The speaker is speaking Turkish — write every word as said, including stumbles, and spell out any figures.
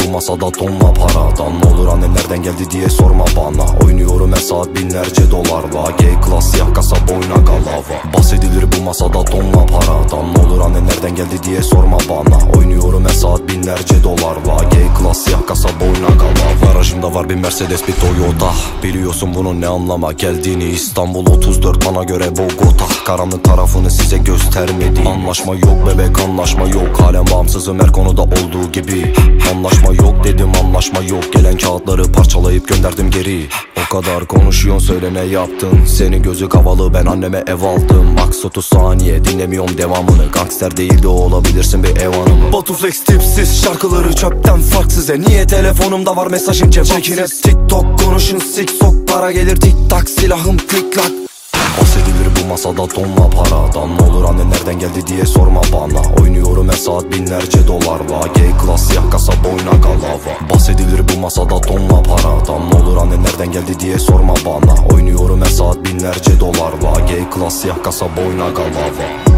bu masada tonla paradan. Ne olur anne nereden geldi diye sorma bana. Oynuyorum her saat binlerce dolarla. G-Class siyah kasa boyna galava. Bahsedilir bu masada tonla paradan. Ne olur anne nereden geldi diye sorma bana. Oynuyorum her saat binlerce dolarla. G-Class siyah kasa boyna galava. Garajımda var bir Mercedes bir Toyota. Biliyorsun bunun ne anlama geldiğini. İstanbul otuz dört bana göre Bogota. Karanlık tarafını size göstermedi. Anlaşma yok bebek, anlaşma yok. Halen bağımsızım her konuda olduğu gibi. Anlaşma yok dedim, anlaşma yok. Gelen kağıtları parçalayıp gönderdim geri. O kadar konuşuyorsun söyle ne yaptın. Senin gözü havalı ben anneme ev aldım. Max otuz saniye dinlemiyorum devamını. Gangster değil de olabilirsin bir ev hanımı. Batuflex tipsiz şarkıları çöpten farksız. E niye telefonumda var mesajın cevapsız. Çekine TikTok konuşun sik sok. Para gelir tik tak silahım klik lak. Bahsedilir bu masada tonla paradan. Ne olur anne nereden geldi diye sorma bana. Oynuyorum her saat binlerce dolarla. G-Class siyah kasa boyna galava. Bahsedilir bu masada tonla paradan. Ne olur anne nereden geldi diye sorma bana. Oynuyorum her saat binlerce dolarla. G-Class siyah kasa boyna galava.